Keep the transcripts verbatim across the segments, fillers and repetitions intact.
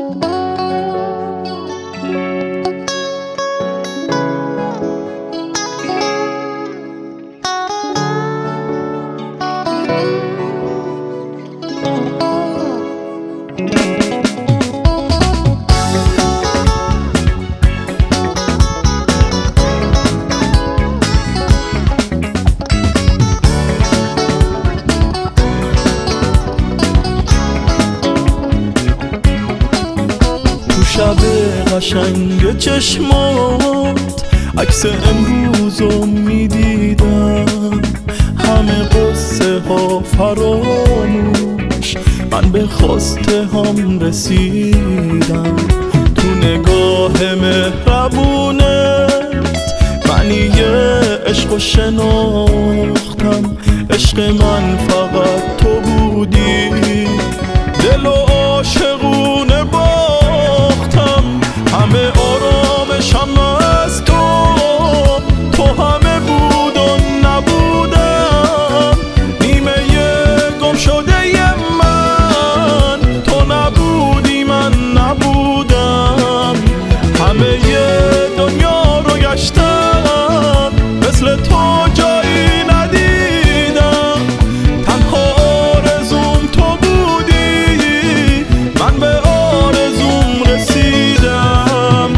شب قشنگ چشمات عکس امروزو میدیدم، همه قصه ها فراموش، من به خواسته هم رسیدم. تو نگاه مهربونت من یه عشق شناختم، عشق من فقط تو بودی، دل و عاشقونه باختم، همه آرامشم از تو، تو همه بود و نبودم، نیمه گم شده ی من، تو نبودی من نبودم، همه دنیا رو گشتم، مثل تو جایی ندیدم، تنها آرزوم تو بودی، من به آرزوم رسیدم.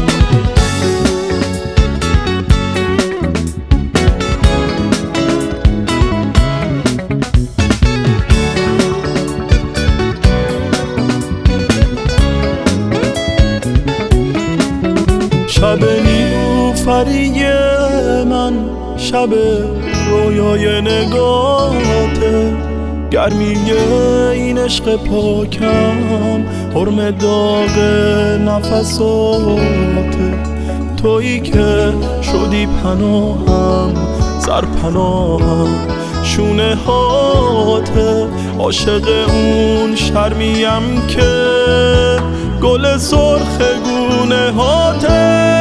شب نیلوفری من، شب رویای نگاهته، گرمی این عشق پاکم، حرم داغ نفساته، تویی که شدی پناهم، سرپناهم شونه هاته، عاشق اون شرمیم که گل سرخ گونه هاته.